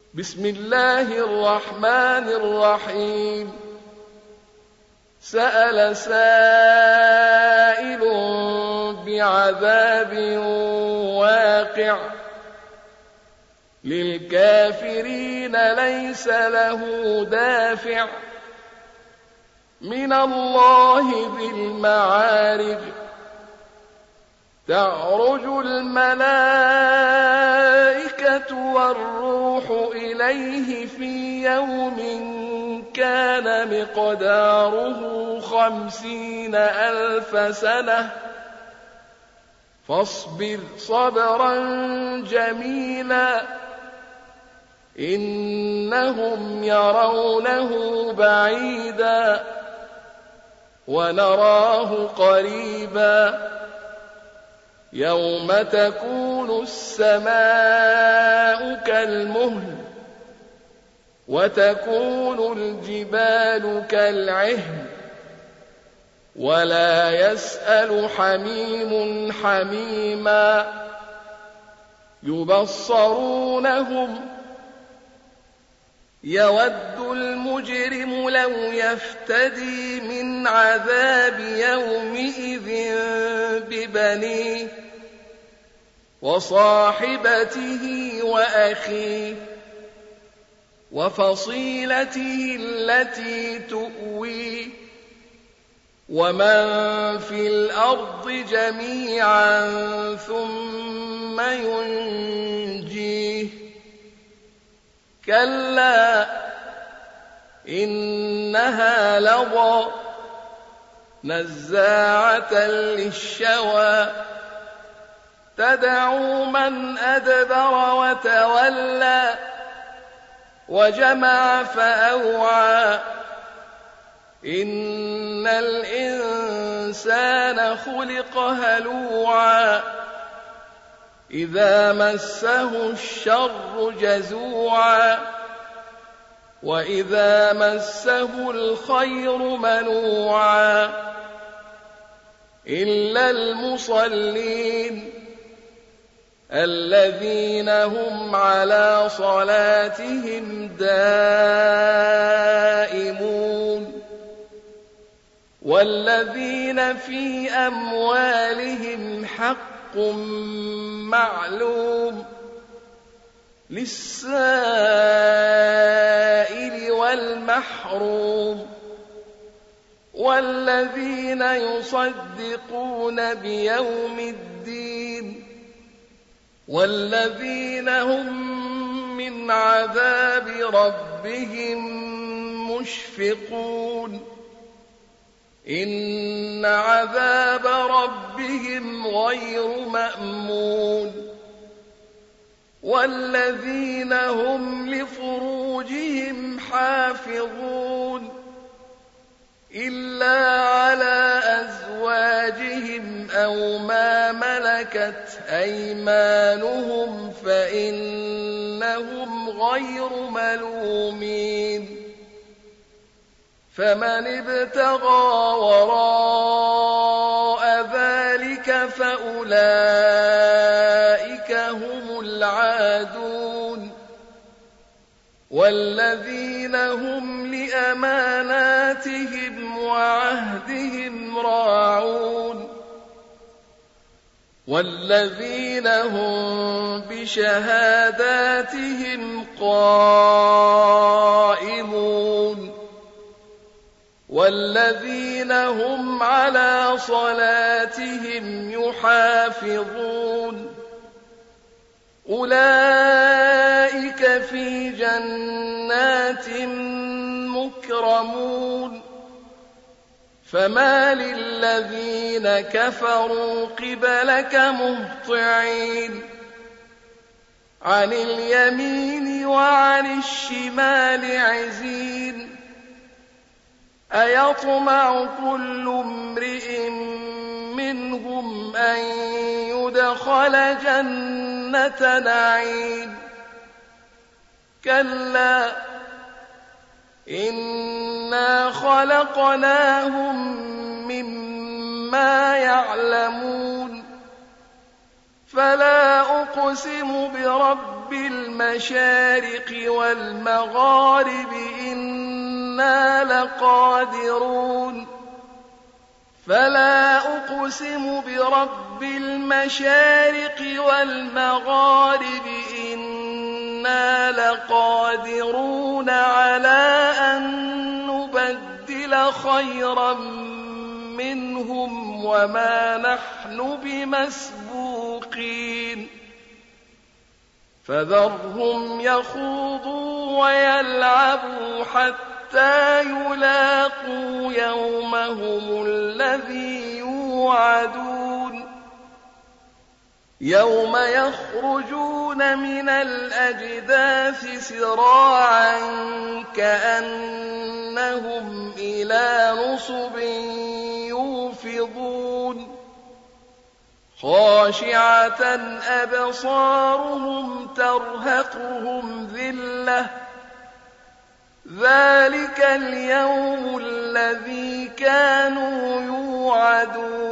بسم الله الرحمن الرحيم سأل سائل بعذاب واقع للكافرين ليس له دافع من الله ذي المعارج تعرج الملائكة والروح إليه في يوم كان مقداره 50,000 سنة فاصبر صبرا جميلا إنهم يرونه بعيدا ونراه قريبا يوم تكون السماء كالمهل وتكون الجبال كالعهن ولا يسأل حميم حميما يبصرونهم يود المجرم لو يفتدي من عذاب يومئذ ببنيه وصاحبته وأخيه وفصيلته التي تؤويه ومن في الأرض جميعا ثم ينجيه كلا إنها لظى نزاعة للشوى تدعو من أدبر وتولى وجمع فأوعى إن الإنسان خلق هلوعا إذا مسه الشر جزوعا وإذا مسه الخير منوعا إلا المصلين الذين هم على صلاتهم دائمون والذين في أموالهم حق معلوم للسائل والمحروم والذين يصدقون بيوم الدين والذين هم من عذاب ربهم مشفقون إن عذاب ربهم غير مأمون والذين هم لفروجهم حافظون إلا على أزواجهم أو ما ملكت أيمانهم فإنهم غير ملومين فمن ابتغى وراء ذلك فأولئك هم العادون والذين هم لأماناتهم وعهدهم راعون والذين هم بشهاداتهم قائمون والذين هم على صلاتهم يحافظون أولئك في جنات مكرمون فما للذين كفروا قبلك مهطعين عن اليمين وعن الشمال عزين أيطمع كل امرئ منهم أن يدخل جنة نعيم كلا إنا خلقناهم مما يعلمون فلا أقسم برب المشارق والمغارب إنا لقادرون فلا أقسم برب المشارق والمغارب إنا لقادرون على أن نبدل خيرا منهم وما نحن بمسبوقين فذرهم يخوضوا ويلعبوا حتى يلاقوا يومهم الذي يوعدون يوم يخرجون من الأجداث سراعا كأنهم إلى نصب يوفضون خاشعة أبصارهم ترهقهم ذلة ذلك اليوم الذي كانوا يوعدون